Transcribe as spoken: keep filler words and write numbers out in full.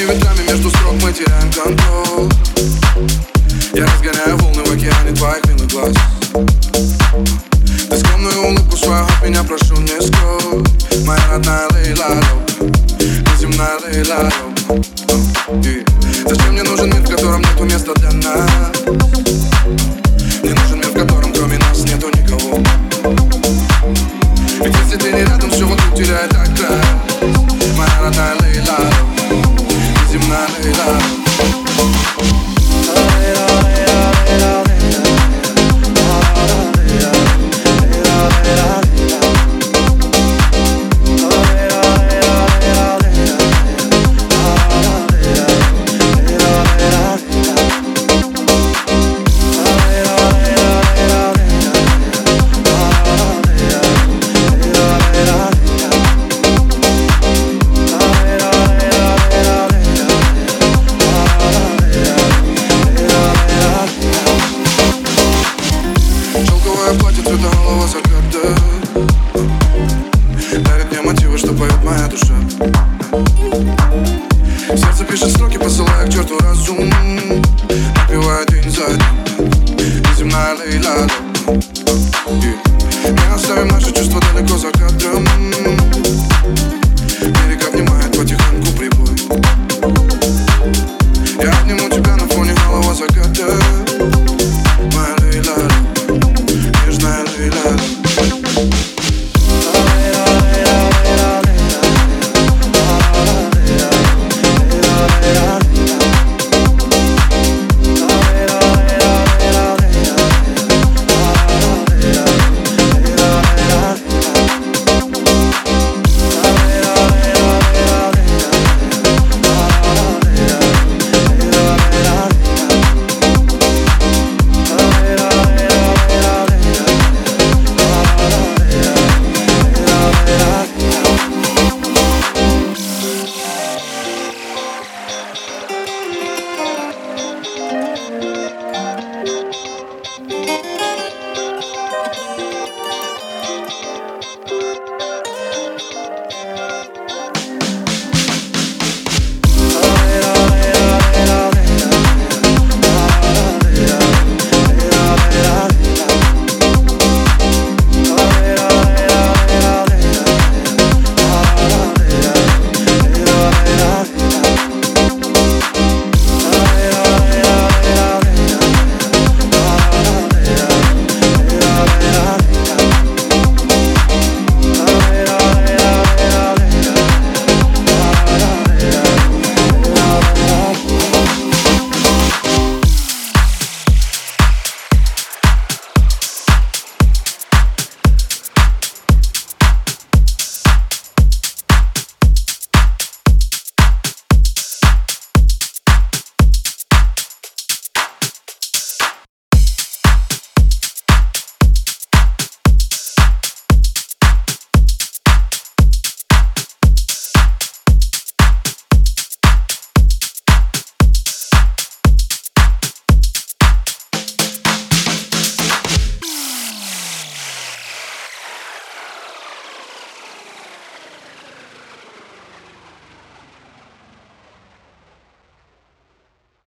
ветрами между строк мы теряем контроль. Я разгоняю волны в океане твоих милых глаз. Ты скромную улыбку свою от меня прошу не скрой. Моя родная Лейла, неземная Лейла. Зачем мне нужен мир, в котором нету места для нас? Мне нужен мир, в котором кроме нас нету никого. Ведь если ты не рядом, все вокруг теряет окрас. Моя родная Лейла, неземная Лейла. Платье цвета голова заката дарит мне мотивы, что поет моя душа. Сердце пишет строки, посылая к черту разум. Напевая день за днем. Неземная Лейла. Не оставим наши